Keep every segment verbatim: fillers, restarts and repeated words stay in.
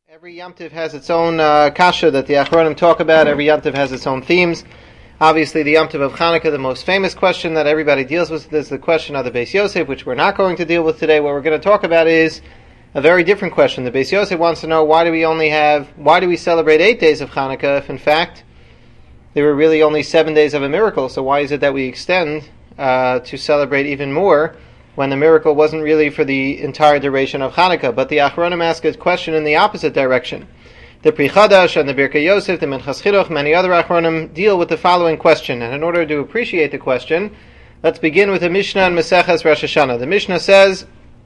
Every Yom Tov has its own uh, kasha that the Achronim talk about. Every Yom Tov has its own themes. Obviously, the Yom Tov of Chanukah, the most famous question that everybody deals with, is the question of the Beis Yosef, which we're not going to deal with today. What we're going to talk about is a very different question. The Beis Yosef wants to know, why do we only have, why do we celebrate eight days of Chanukah if, in fact, there were really only seven days of a miracle? So why is it that we extend uh, to celebrate even more when the miracle wasn't really for the entire duration of Chanukah? But the Achronim ask a question in the opposite direction. The Pri Chadash and the Birkei Yosef, the Minchas Chinuch, many other Achronim deal with the following question. And in order to appreciate the question, let's begin with the Mishnah and Maseches Rosh Hashanah. The Mishnah says,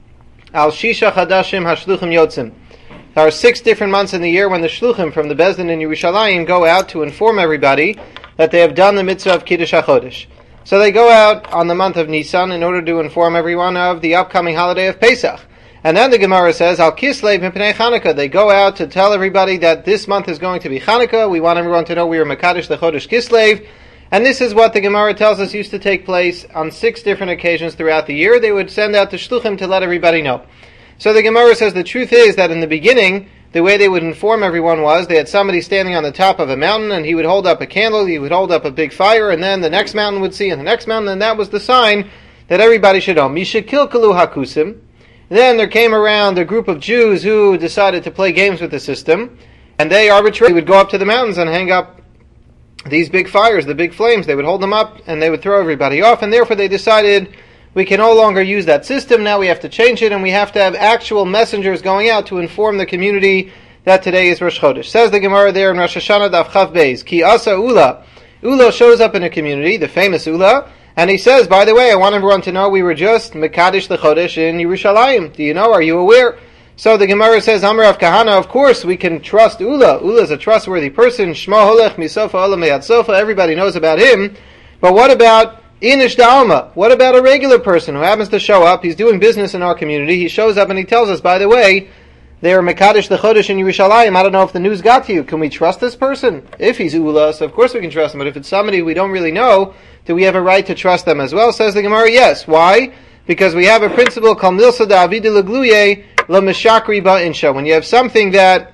Al Shisha Chadashim Hashluchim Yotzim. There are six different months in the year when the Shluchim from the Bezdin in Yerushalayim go out to inform everybody that they have done the mitzvah of Kiddush HaChodesh. So they go out on the month of Nisan in order to inform everyone of the upcoming holiday of Pesach. And then the Gemara says, Al Kislev Mipnei Chanukah. They go out to tell everybody that this month is going to be Chanukah. We want everyone to know we are Mekadosh the Chodesh Kislev. And this is what the Gemara tells us used to take place on six different occasions throughout the year. They would send out the Shluchim to let everybody know. So the Gemara says the truth is that in the beginning, the way they would inform everyone was they had somebody standing on the top of a mountain, and he would hold up a candle, he would hold up a big fire, and then the next mountain would see, and the next mountain, and that was the sign that everybody should know. Mishakilkalu hakusim. Then there came around a group of Jews who decided to play games with the system, and they arbitrarily would go up to the mountains and hang up these big fires, the big flames. They would hold them up, and they would throw everybody off, and therefore they decided we can no longer use that system. Now we have to change it, and we have to have actual messengers going out to inform the community that today is Rosh Chodesh. Says the Gemara there in Rosh Hashanah Daf Chav Beis, Ki Asa Ula. Ula shows up in a community, the famous Ula, and he says, by the way, I want everyone to know we were just Mekadosh the Chodesh in Yerushalayim. Do you know? Are you aware? So the Gemara says, Amar Rav Kahana, of course we can trust Ula. Ula is a trustworthy person. Shma Holech Misofa Olam Meyad Sofa. Everybody knows about him. But what about Inish Da'alma? What about a regular person who happens to show up? He's doing business in our community. He shows up and he tells us, by the way, they are Mekadosh the Chodesh in Yerushalayim. I don't know if the news got to you. Can we trust this person? If he's Ula, so of course we can trust him. But if it's somebody we don't really know, do we have a right to trust them as well? Says the Gemara, yes. Why? Because we have a principle called Milsa Da'avidi L'gluye L'meshakri Ba'incha. When you have something that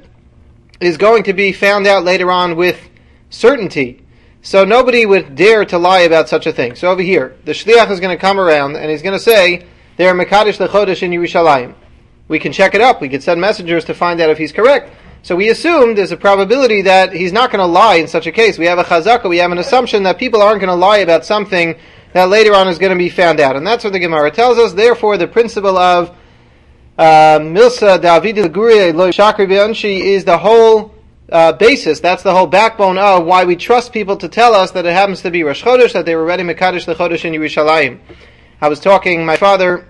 is going to be found out later on with certainty, so nobody would dare to lie about such a thing. So over here, the Shliach is going to come around and he's going to say, they are Mekadosh the Chodesh in Yerushalayim. We can check it up. We can send messengers to find out if he's correct. So we assume there's a probability that he's not going to lie in such a case. We have a chazaka, we have an assumption that people aren't going to lie about something that later on is going to be found out. And that's what the Gemara tells us. Therefore, the principle of uh, Milsa Da'avidi L'gluye Lo Shakri B'Anshi is the whole Uh, basis, that's the whole backbone of why we trust people to tell us that it happens to be Rosh Chodesh, that they were ready Mekadosh the Chodesh in Yerushalayim. I was talking, my father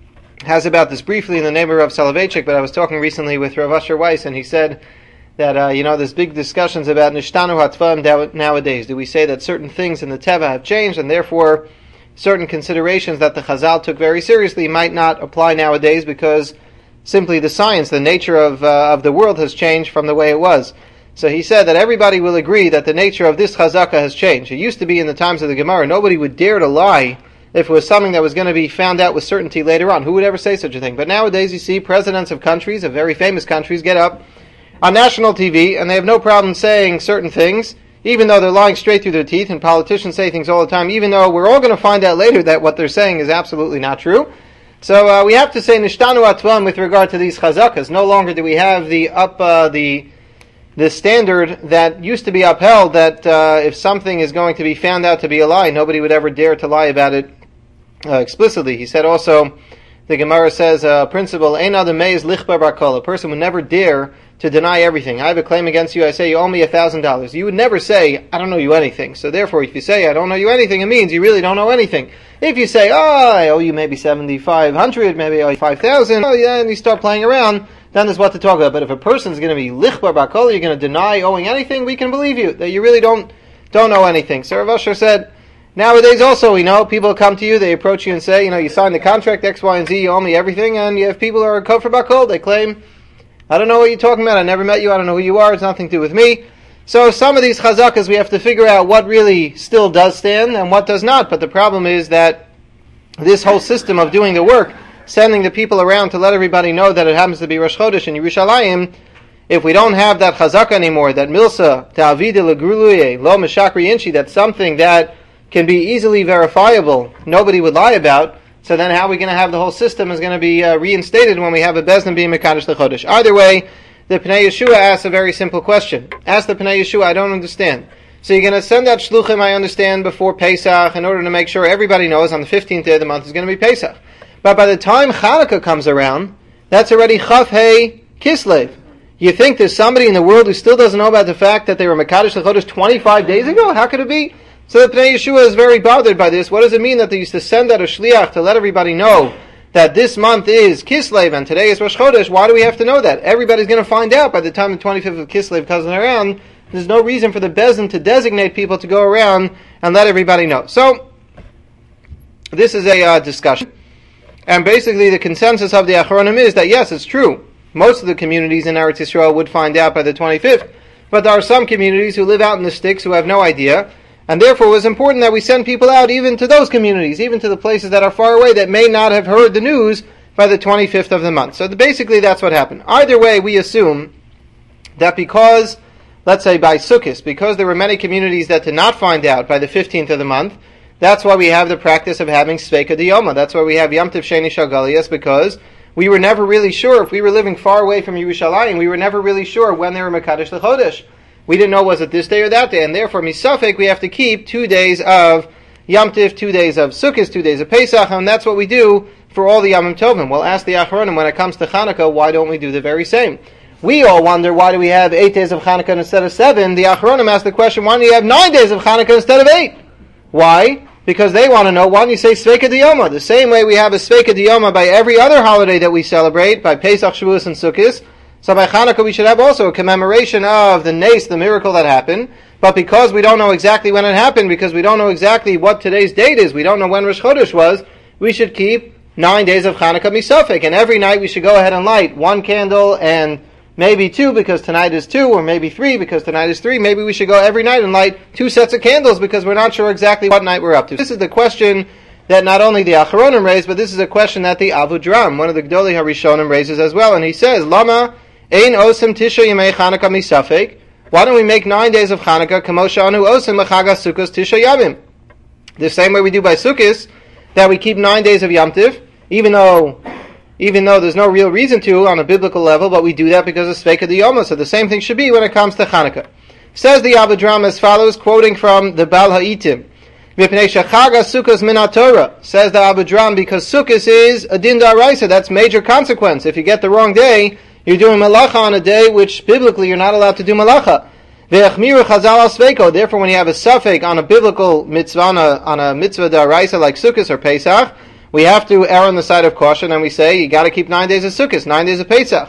has about this briefly in the name of Rav Soloveitchik, but I was talking recently with Rav Asher Weiss, and he said that, uh, you know, there's big discussions about Nishtanu HaTvaim nowadays. Do we say that certain things in the Teva have changed, and therefore certain considerations that the Chazal took very seriously might not apply nowadays because simply the science, the nature of uh, of the world has changed from the way it was. So he said that everybody will agree that the nature of this chazaka has changed. It used to be in the times of the Gemara, nobody would dare to lie if it was something that was going to be found out with certainty later on. Who would ever say such a thing? But nowadays you see presidents of countries, of very famous countries, get up on national T V and they have no problem saying certain things, even though they're lying straight through their teeth, and politicians say things all the time, even though we're all going to find out later that what they're saying is absolutely not true. So uh, we have to say Nishtanu Atvam with regard to these chazakas. No longer do we have the up uh, the the standard that used to be upheld that uh, if something is going to be found out to be a lie, nobody would ever dare to lie about it uh, explicitly. He said also, the Gemara says, a uh, principle, Ein Adam Meiz Lichbar Barkol, a person would never dare to deny everything. I have a claim against you, I say you owe me a thousand dollars. You would never say, I don't know you anything. So therefore, if you say, I don't know you anything, it means you really don't know anything. If you say, oh, I owe you maybe seventy-five hundred, maybe I owe you five thousand, oh yeah, and you start playing around, then there's what to talk about. But if a person's going to be lichbar bakol, you're going to deny owing anything, we can believe you, that you really don't don't know anything. So Rav Asher said, nowadays also we know, people come to you, they approach you and say, you know, you signed the contract, X, Y, and Z, you owe me everything, and you have people who are kofar bakol, they claim, I don't know what you're talking about, I never met you, I don't know who you are, it's nothing to do with me. So some of these chazakas we have to figure out what really still does stand and what does not. But the problem is that this whole system of doing the work, sending the people around to let everybody know that it happens to be Rosh Chodesh in Yerushalayim, if we don't have that chazaka anymore, that milsa ta'avide legruluye lo meshakri inchi, that's something that can be easily verifiable, nobody would lie about, so then how are we going to have the whole system is going to be uh, reinstated when we have a bezdin being mekadosh lechodesh? Either way, the Pnei Yeshua asks a very simple question. Ask the Pnei Yeshua, I don't understand. So you're going to send out shluchim, I understand, before Pesach in order to make sure everybody knows on the fifteenth day of the month is going to be Pesach. But by the time Chanukah comes around, that's already Chaf Hei Kislev. You think there's somebody in the world who still doesn't know about the fact that they were Mekadosh Lechodesh twenty-five days ago? How could it be? So the Pnei Yeshua is very bothered by this. What does it mean that they used to send out a shliach to let everybody know that this month is Kislev and today is Rosh Chodesh? Why do we have to know that? Everybody's going to find out by the time the twenty-fifth of Kislev comes around. There's no reason for the Bezdin to designate people to go around and let everybody know. So, this is a uh, discussion. And basically the consensus of the Achronim is that yes, it's true. Most of the communities in Eretz Yisrael would find out by the twenty-fifth. But there are some communities who live out in the sticks who have no idea. And therefore it was important that we send people out even to those communities, even to the places that are far away that may not have heard the news by the twenty-fifth of the month. So the, basically that's what happened. Either way, we assume that because, let's say by Sukkot, because there were many communities that did not find out by the fifteenth of the month, that's why we have the practice of having Sveika Diyoma. That's why we have Yom Tov Sheni Shal Galiyas, because we were never really sure, if we were living far away from Yerushalayim, we were never really sure when they were Mekadosh L'Chodesh. We didn't know was it this day or that day, and therefore, misafek, we have to keep two days of Yom Tov, two days of Sukkot, two days of Pesach, and that's what we do for all the Yom Tovim. We'll ask the Achronim, when it comes to Chanukah, why don't we do the very same? We all wonder, why do we have eight days of Chanukah instead of seven? The Achronim ask the question, why do you have nine days of Chanukah instead of eight? Why? Because they want to know, why don't you say Sveika Diyoma? The same way we have a Sveika Diyoma by every other holiday that we celebrate, by Pesach, Shavuos, and Sukkot. So by Chanukah we should have also a commemoration of the Nes, the miracle that happened. But because we don't know exactly when it happened, because we don't know exactly what today's date is, we don't know when Rosh Chodesh was, we should keep nine days of Chanukah misafek. And every night we should go ahead and light one candle and maybe two because tonight is two, or maybe three because tonight is three. Maybe we should go every night and light two sets of candles because we're not sure exactly what night we're up to. This is the question that not only the Achronim raised, but this is a question that the Avudraham, one of the Gdolei HaRishonim, raises as well. And he says, Lama ein osim tisha yemei Chanukah misafek. Why don't we make nine days of Chanukah kamosha anu osim l'chagas Sukkos tisha yamim? The same way we do by Sukkos, that we keep nine days of Yom Tov, even though even though there's no real reason to on a biblical level, but we do that because of Sveika Diyoma. So the same thing should be when it comes to Chanukah. Says the Avudraham as follows, quoting from the Bal Ha'itim. Mipnei shechagas Sukkos min haTorah. Says the Avudraham, because Sukkos is a din d'oraisa, that's major consequence. If you get the wrong day, you're doing malacha on a day which biblically you're not allowed to do malacha. Ve'achmiru chazal al sveiko. Therefore, when you have a suffix on a biblical mitzvah, on a, on a mitzvah d'oraisa like Sukkos or Pesach, we have to err on the side of caution, and we say you got to keep nine days of Sukkot, nine days of Pesach.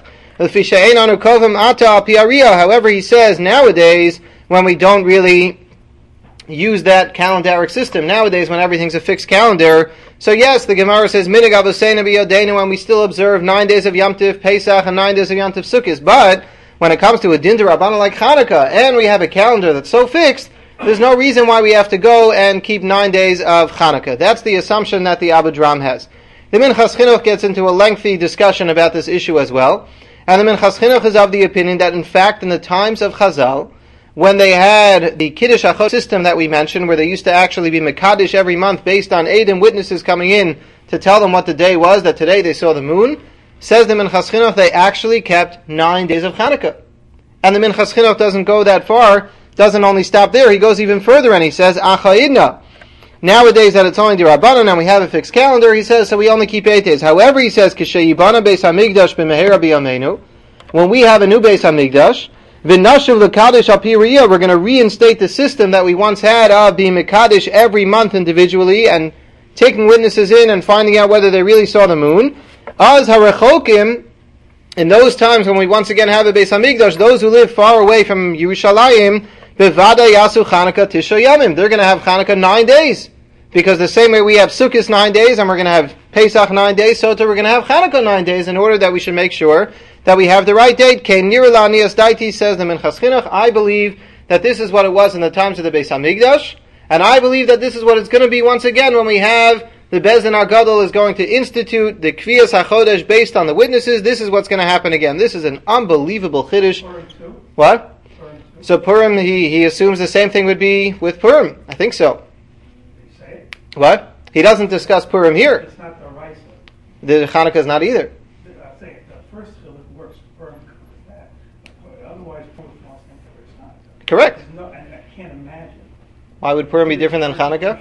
However, he says nowadays when we don't really use that calendaric system, nowadays when everything's a fixed calendar, so yes, the Gemara says minig avosena b'yodeinu, and we still observe nine days of Yom Tov Pesach and nine days of Yom Tov Sukkot. But when it comes to a din d'Rabbanan like Chanukah, and we have a calendar that's so fixed, there's no reason why we have to go and keep nine days of Chanukah. That's the assumption that the Avudraham has. The Minchas Chinuch gets into a lengthy discussion about this issue as well. And the Minchas Chinuch is of the opinion that in fact in the times of Chazal, when they had the Kiddush Achot system that we mentioned, where they used to actually be Mekadosh every month based on Eidim witnesses coming in to tell them what the day was, that today they saw the moon, says the Minchas Chinuch they actually kept nine days of Chanukah. And the Minchas Chinuch doesn't go that far, doesn't only stop there, he goes even further and he says, Achayidna. Nowadays that it's only d'Rabbanan and we have a fixed calendar, he says, so we only keep eight days. However, he says, K'sheyibana Beis HaMikdash b'mehera b'yameinu, when we have a new Beis HaMikdash, v'nashuv l'kadosh al pi riyah, we're going to reinstate the system that we once had of being Mekadosh every month individually and taking witnesses in and finding out whether they really saw the moon. Az harechokim, in those times when we once again have a Beis HaMikdash, those who live far away from Yerushalayim, bevada yasu Chanukah tisha yamim, they're going to have Chanukah nine days. Because the same way we have Sukkot nine days, and we're going to have Pesach nine days, so too we're going to have Chanukah nine days, in order that we should make sure that we have the right date. Kein nirla nias daiti, says the Minchas Chinuch, I believe that this is what it was in the times of the Beis HaMikdash, and I believe that this is what it's going to be once again when we have the Bezdin HaGadol is going to institute the Kviyas HaChodesh based on the witnesses. This is what's going to happen again. This is an unbelievable chiddush. What? So Purim, he, he assumes the same thing would be with Purim. I think so. What? He doesn't discuss Purim here. It's not the Raisa. The Hanukkah is not either. I think the first field works Purim with that. But otherwise, Purim falls into it's not. Correct. No, and I can't imagine. Why would Purim be different than Hanukkah?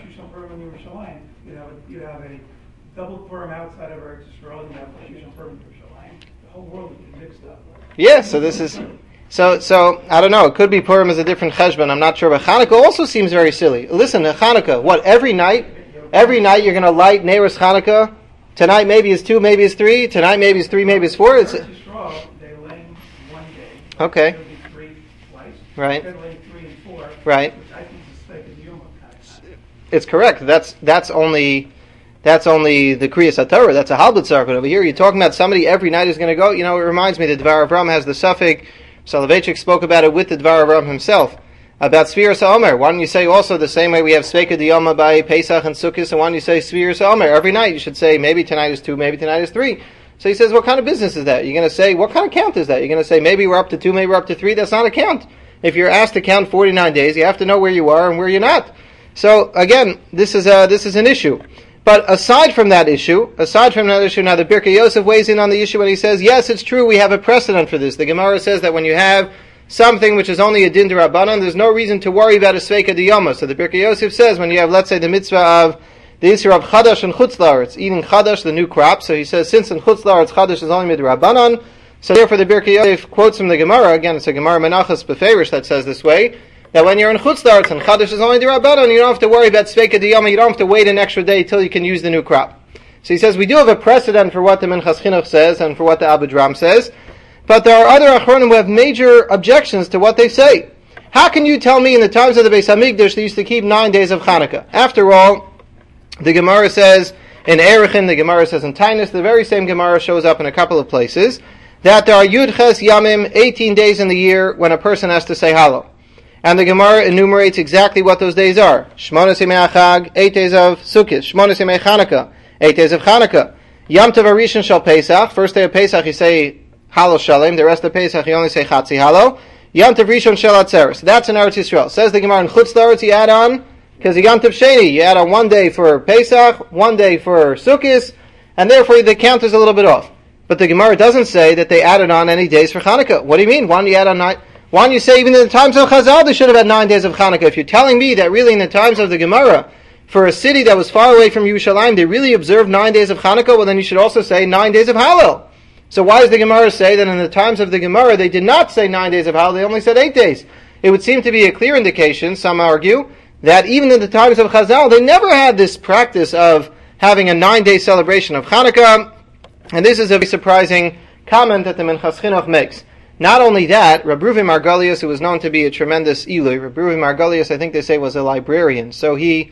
You have a, you have a double Purim outside of Eretz Yisrael, and you have a Shushan Purim in Yerushalayim. The whole world would be mixed up. Yeah, so this is... So, so I don't know. It could be Purim is a different cheshbon. I'm not sure, but Hanukkah also seems very silly. Listen, Hanukkah. What every night? Every night you're going to light Neiros Hanukkah. Tonight maybe it's two, maybe it's three. Tonight maybe it's three, maybe it's four. It's Eretz Yisrael, they lane one day. Okay. It'll be three twice. Right. They're laying three and four. Right. Which I think is a mistake in Yom Kippur. It's correct. That's that's only that's only the Kriyas HaTorah. That's a Halbut But over here you're talking about somebody every night is going to go. You know, it reminds me that Dvar Avram has the suffix. Soloveitchik spoke about it with the Dvar Avram himself. About Sfiras HaOmer. Why don't you say also the same way we have Sveika Diyoma by Pesach and Sukkot, and why don't you say Sfiras HaOmer? Every night you should say, maybe tonight is two, maybe tonight is three. So he says, what kind of business is that? You're going to say, what kind of count is that? You're going to say, maybe we're up to two, maybe we're up to three. That's not a count. If you're asked to count forty-nine days, you have to know where you are and where you're not. So again, this is a, this is an issue. But aside from that issue, aside from that issue, now the Birkei Yosef weighs in on the issue and he says, yes, it's true, we have a precedent for this. The Gemara says that when you have something which is only a din d'Rabbanan, there's no reason to worry about a Sveika Diyoma. So the Birkei Yosef says, when you have, let's say, the mitzvah of the Isra of Chadash and Chutz La'aretz, eating Chadash, the new crop, so he says, since in Chutz La'aretz Chadash is only midrabbanan, so therefore the Birkei Yosef quotes from the Gemara, again, it's a Gemara Menachas Beferish that says this way, that when you're in Chutz La'aretz and Chadash is only d'Rabbanan, you don't have to worry about Sveika Diyoma, you don't have to wait an extra day till you can use the new crop. So he says, we do have a precedent for what the Minchas Chinuch says and for what the Abudram says, but there are other Achronim who have major objections to what they say. How can you tell me in the times of the Beis HaMikdash they used to keep nine days of Hanukkah? After all, the Gemara says in Erechin, the Gemara says in Tainus, the very same Gemara shows up in a couple of places, that there are Yud Ches Yamim, eighteen days in the year when a person has to say Hallel. And the Gemara enumerates exactly what those days are. Shmonos Yemei Chag, eight days of Sukkot. Shmonos Yemei Chanukah, eight days of Chanukah. Yom Tov Harishon Shel Pesach, first day of Pesach you say Hallel Shalem, the rest of Pesach you only say Chatzi Hallel. Yom Tov Rishon Shel Atzeres, that's in Eretz Yisrael. Says the Gemara in Chutz La'aretz you add on, because the Yom Tov Sheni, you add on one day for Pesach, one day for Sukkot, and therefore the count is a little bit off. But the Gemara doesn't say that they added on any days for Chanukah. What do you mean? Why don't you add on nine? Why don't you say even in the times of Chazal they should have had nine days of Chanukah? If you're telling me that really in the times of the Gemara, for a city that was far away from Yerushalayim, they really observed nine days of Chanukah, well then you should also say nine days of Hallel. So why does the Gemara say that in the times of the Gemara they did not say nine days of Hallel, they only said eight days? It would seem to be a clear indication, some argue, that even in the times of Chazal they never had this practice of having a nine-day celebration of Chanukah, and this is a very surprising comment that the Minchas Chinuch makes. Not only that, Reb Ruvi Margolius, who was known to be a tremendous Ilui, Reb Ruvi Margolius, I think they say, was a librarian. So he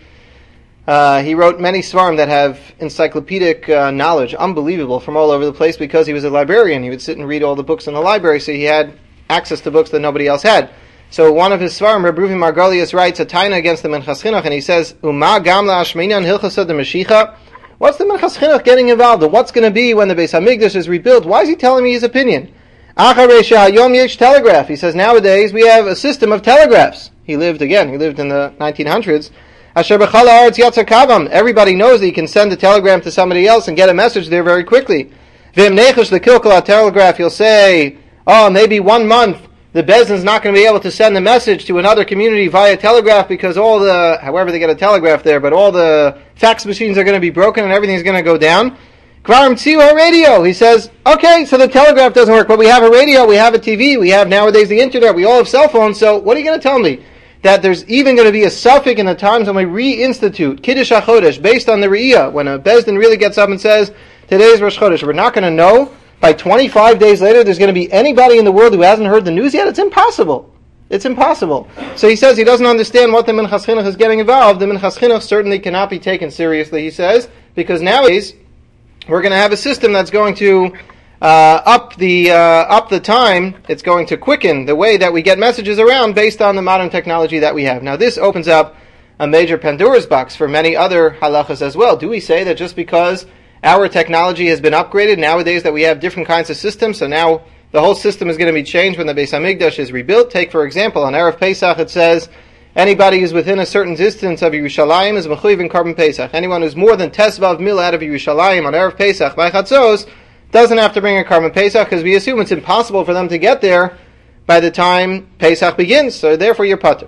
uh, he wrote many svarim that have encyclopedic uh, knowledge, unbelievable, from all over the place because he was a librarian. He would sit and read all the books in the library, so he had access to books that nobody else had. So one of his svarim, Reb Ruvi Margolius, writes a taina against the Minchas Chinuch, and he says, Uma gamla ashmeinan hilchasad de Mashiach. What's the Minchas Chinuch getting involved in? What's going to be when the Beis HaMikdash is rebuilt? Why is he telling me his opinion? Telegraph. He says nowadays we have a system of telegraphs. He lived again. He lived in the nineteen hundreds. Everybody knows that you can send a telegram to somebody else and get a message there very quickly. The telegraph. You'll say, oh, maybe one month the Bezdin's not going to be able to send the message to another community via telegraph because all the, however they get a telegraph there, but all the fax machines are going to be broken and everything's going to go down. Kvarim Tziu radio. He says, okay, so the telegraph doesn't work, but we have a radio, we have a T V, we have nowadays the internet, we all have cell phones, so what are you going to tell me? That there's even going to be a suffix in the times when we reinstitute Kiddush HaChodesh based on the Re'iyah, when a Bezdin really gets up and says, today's Rosh Chodesh, we're not going to know by twenty-five days later there's going to be anybody in the world who hasn't heard the news yet? It's impossible. It's impossible. So he says he doesn't understand what the Minchas Chinuch is getting involved. The Minchas Chinuch certainly cannot be taken seriously, he says, because nowadays we're going to have a system that's going to uh, up the uh, up the time. It's going to quicken the way that we get messages around based on the modern technology that we have. Now this opens up a major Pandora's box for many other halachas as well. Do we say that just because our technology has been upgraded nowadays that we have different kinds of systems, so now the whole system is going to be changed when the Beis Hamikdash is rebuilt. Take, for example, on Erev Pesach it says, anybody who's within a certain distance of Yerushalayim is mechuyev in Karban Pesach. Anyone who's more than tesvav mil out of Yerushalayim on Erev Pesach by Chatzos doesn't have to bring a Karban Pesach, because we assume it's impossible for them to get there by the time Pesach begins, so therefore you're patur.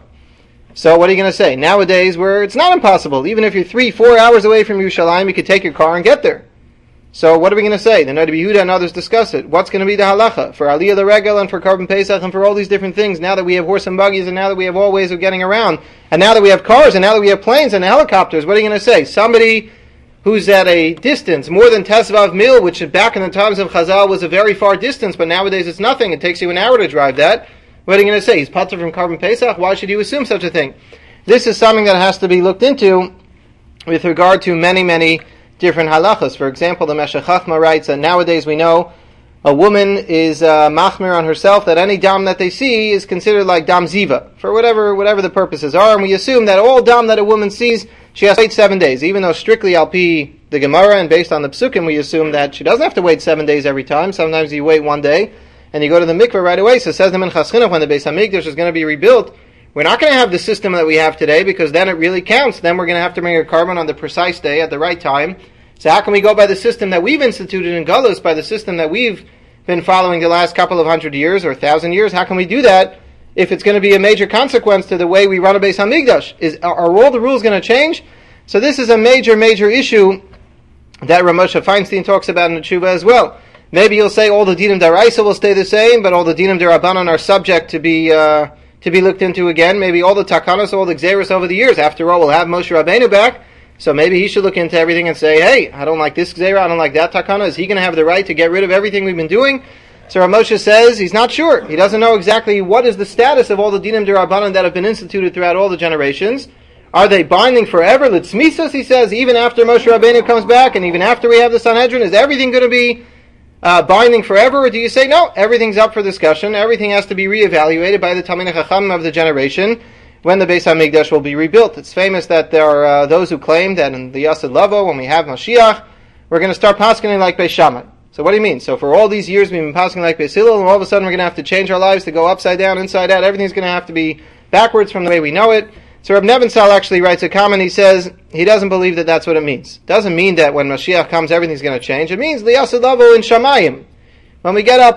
So what are you going to say? Nowadays, where it's not impossible, even if you're three, four hours away from Yerushalayim, you could take your car and get there. So what are we going to say? The Noda B'Yehuda and others discuss it. What's going to be the halacha for Aliyah the Regel and for Karban Pesach and for all these different things? Now that we have horse and buggies, and now that we have all ways of getting around, and now that we have cars, and now that we have planes and helicopters, what are you going to say? Somebody who's at a distance more than Tesvav Mil, which back in the times of Chazal was a very far distance, but nowadays it's nothing. It takes you an hour to drive that. What are you going to say? He's patur from Karban Pesach? Why should you assume such a thing? This is something that has to be looked into with regard to many, many different halachas. For example, the Meshech Chachma writes that nowadays we know a woman is uh, machmir on herself that any dam that they see is considered like dam ziva, for whatever whatever the purposes are, and we assume that all dam that a woman sees, she has to wait seven days, even though strictly al pi the Gemara and based on the Psukim we assume that she doesn't have to wait seven days every time. Sometimes you wait one day and you go to the mikveh right away. So it says the Minchas Chinuch, when the Beis Hamikdash is going to be rebuilt, we're not going to have the system that we have today, because then it really counts. Then we're going to have to bring a carbon on the precise day at the right time. So how can we go by the system that we've instituted in Galus, by the system that we've been following the last couple of hundred years or thousand years? How can we do that if it's going to be a major consequence to the way we run a Beis Hamikdash? Is, are, are all the rules going to change? So this is a major, major issue that Rav Moshe Feinstein talks about in the Tshuva as well. Maybe you'll say all the dinim daraisa will stay the same, but all the dinim darabanan are subject to be uh, to be looked into again. Maybe all the takanos, all the gzeros over the years. After all, we'll have Moshe Rabbeinu back, so maybe he should look into everything and say, hey, I don't like this gzera, I don't like that takana. Is he going to have the right to get rid of everything we've been doing? So Rav Moshe says he's not sure. He doesn't know exactly what is the status of all the dinim darabanan that have been instituted throughout all the generations. Are they binding forever? Litzmisas, he says, even after Moshe Rabbeinu comes back, and even after we have the Sanhedrin, is everything going to be Uh, binding forever, or do you say, no, everything's up for discussion, everything has to be reevaluated by the Talmidei Chachamim of the generation when the Beis HaMikdash will be rebuilt? It's famous that there are uh, those who claim that in the Yasad Lavo, when we have Mashiach, we're going to start paskening like Beis Shammai. So what do you mean? So for all these years we've been paskening like Beis Hillel, and all of a sudden we're going to have to change our lives to go upside down, inside out, everything's going to have to be backwards from the way we know it. So Reb Nebenzahl actually writes a comment. He says he doesn't believe that that's what it means. Doesn't mean that when Mashiach comes everything's going to change. It means liyasad lavo in Shamayim. When we get up,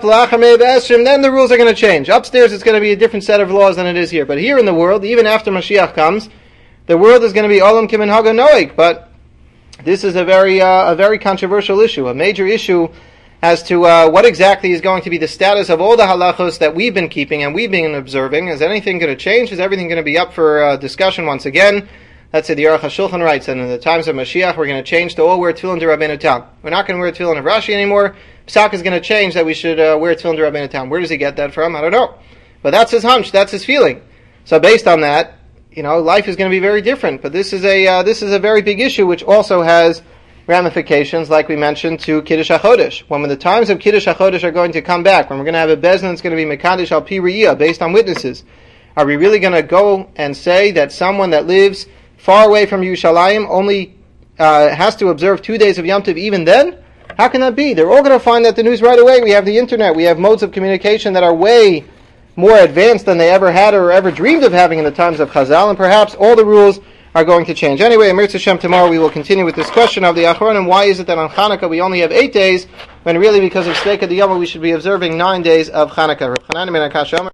then the rules are going to change. Upstairs it's going to be a different set of laws than it is here. But here in the world, even after Mashiach comes, the world is going to be olam kiminhaga noig. But this is a very uh, a very controversial issue, a major issue as to uh, what exactly is going to be the status of all the halachos that we've been keeping and we've been observing. Is anything going to change? Is everything going to be up for uh, discussion once again? That's it. The Aruch HaShulchan writes, and in the times of Mashiach, we're going to change to all wear tefillin to Rabbeinu Tam. We're not going to wear tefillin of Rashi anymore. Psak is going to change that we should uh, wear tefillin to Rabbeinu Tam. Where does he get that from? I don't know. But that's his hunch. That's his feeling. So based on that, you know, life is going to be very different. But this is a uh, this is a very big issue, which also has ramifications, like we mentioned, to Kiddush HaChodesh. When the times of Kiddush HaChodesh are going to come back, when we're going to have a Bezdin that's going to be Mekadesh al Pi Riyah, based on witnesses, are we really going to go and say that someone that lives far away from Yerushalayim only uh, has to observe two days of Yom Tov even then? How can that be? They're all going to find out the news right away. We have the internet. We have modes of communication that are way more advanced than they ever had or ever dreamed of having in the times of Chazal, and perhaps all the rules are going to change. Anyway, Amir Tzashem, tomorrow we will continue with this question of the Achronim. Why is it that on Chanukah we only have eight days, when really because of Steika D'Yoma we should be observing nine days of Chanukah?